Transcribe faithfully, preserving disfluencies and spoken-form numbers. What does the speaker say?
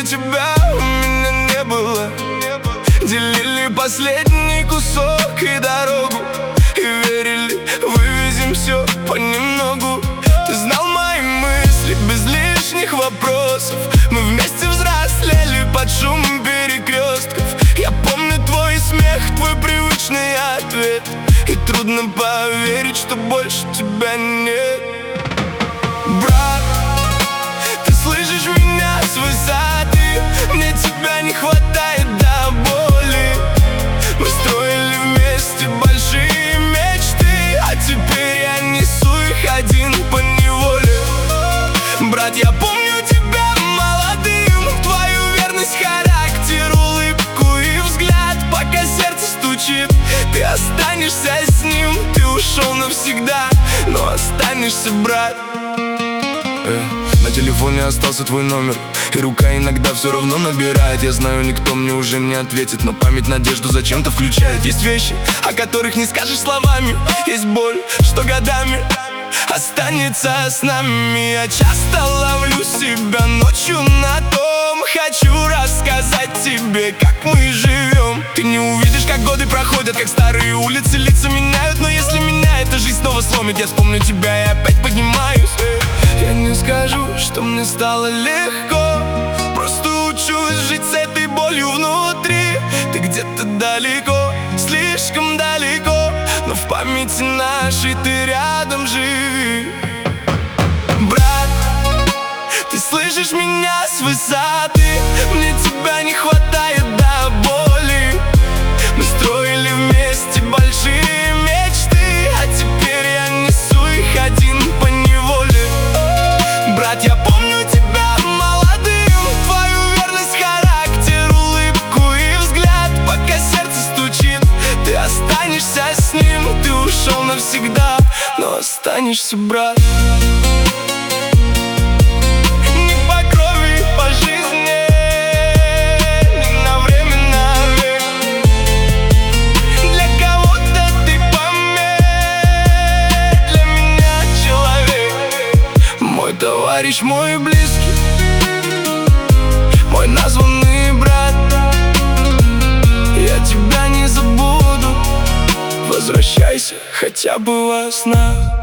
тебя у меня не было. Делили последний кусок и дорогу, и верили, вывезем все понемногу. Ты знал мои мысли без лишних вопросов. Мы вместе взрослели под шум перекрестков. Я помню твой смех, твой привычный ответ. И трудно поверить, что больше тебя нет. Брат, ты слышишь меня с высоты? Мне тебя не хватает до боли. Мы строили вместе большие мечты, а теперь я несу их один поневоле. Брат, я помню тебя молодым, твою верность, характер, улыбку и взгляд. Пока сердце стучит, ты останешься с ним. Ты ушел навсегда, но останешься, брат. Эй, на телефоне остался твой номер, и рука иногда все равно набирает. Я знаю, никто мне уже не ответит, но память надежду зачем-то включает. Есть вещи, о которых не скажешь словами. Есть боль, что годами останется с нами. Я часто ловлю себя ночью на том. Хочу рассказать тебе, как мы живем. Ты не увидишь, как годы проходят, как старые улицы лица меняют. Но если меня эта жизнь снова сломит, я вспомню тебя и опять поднимаюсь. Я не скажу, что мне стало легко, просто учусь жить с этой болью внутри. Ты где-то далеко, слишком далеко, но в памяти нашей ты рядом живи. Брат, ты слышишь меня с высоты? Мне тебя не хватает до боли. Мы строили вместе большие мечты, а теперь я несу их один поневоле. Брат, я помню тебя молодым, твою верность, характер, улыбку и взгляд. Пока сердце стучит, ты останешься с ним. Ты ушел навсегда, но останешься, брат. Не по крови, по жизни, не на время навек. Для кого-то ты помех, для меня человек. Мой товарищ, мой близкий, мой названный брат. Я тебя не забуду, возвращайся хотя бы во снах.